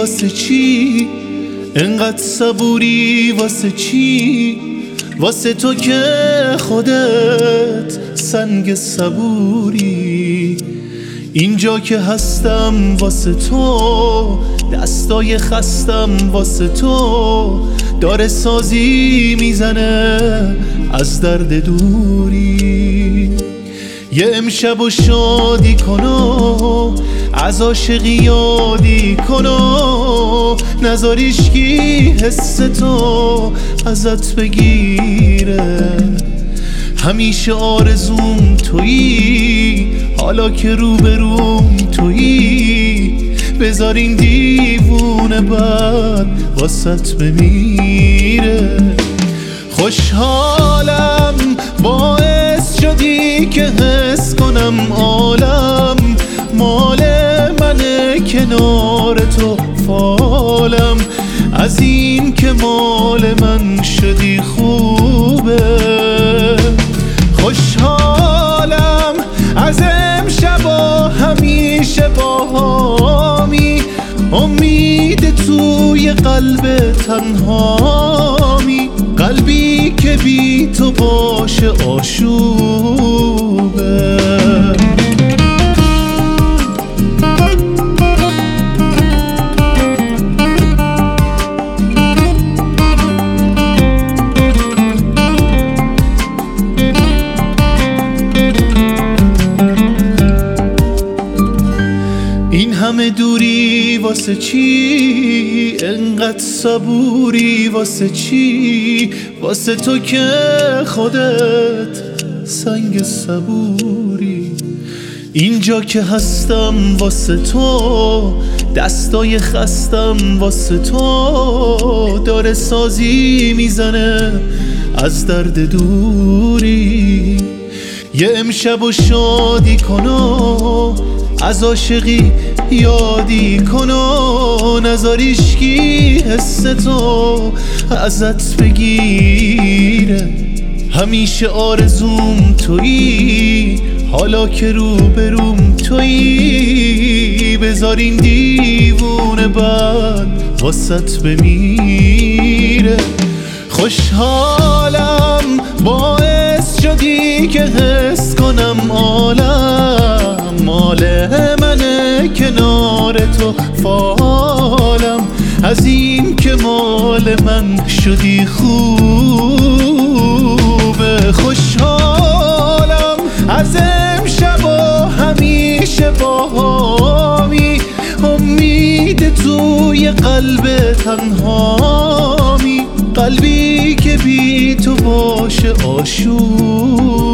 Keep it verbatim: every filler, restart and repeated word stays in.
واسه چی؟ انقدر صبوری واسه چی؟ واسه تو که خودت سنگ صبوری. اینجا که هستم واسه تو، دستای خستم واسه تو، داره سازی میزنه از درد دوری. یه امشب و شادی کنو، از عاشقی یادی کنو، نذاریشکی حس تو ازت بگیره. همیشه آرزوم تویی، حالا که روبروم تویی، بذار این دیوونه بعد واسط بمیره. خوشحالم باعث شدی که حس کنم عالم مال منه، کنار تو فالم. از این که مال من شدی خوبه. خوشحالم از امشب و همیشه باهامی، امید توی قلب تنهامی، قلبی که بی تو باشه آشوبه. این همه دوری واسه چی؟ انقدر صبوری واسه چی؟ واسه تو که خودت سنگ صبوری. اینجا که هستم واسه تو، دستای خستم واسه تو، داره سازی میزنه از درد دوری. یه امشب و شادی کنو، از عاشقی یادی کنو، نذاریشکی حس تو ازت بگیره. همیشه آرزوم تویی، حالا که روبروم تویی، بذار این دیوونه بعد واسط بمیره. خوشحالم باعث شدی که حس کنم عالم مال منه، کنار تو فالم. از این که مال من شدی خوبه. خوشحالم از امشب و همیشه باهامی، امید توی قلب تنهامی، قلبی که بی تو باشه آشوب.